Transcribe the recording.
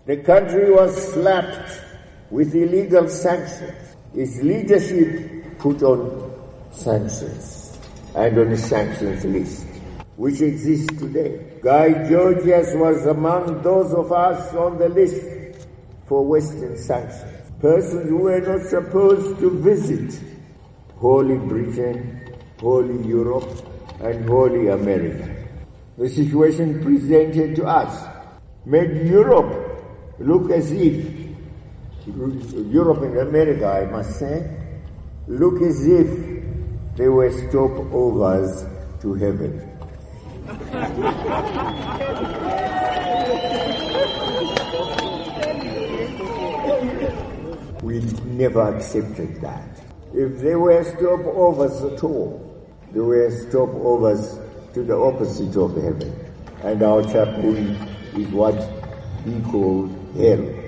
The country was slapped with illegal sanctions. Its leadership put on sanctions and on a sanctions list, which exists today. Guy Georgias was among those of us on the list for Western sanctions. Persons who were not supposed to visit Holy Britain, Holy Europe, and Holy America. The situation presented to us made Europe look as if, Europe and America, I must say, look as if they were stopovers to heaven. We never accepted that. If they were stopovers at all, they were stopovers to the opposite of heaven. And our chapel is what he called hell.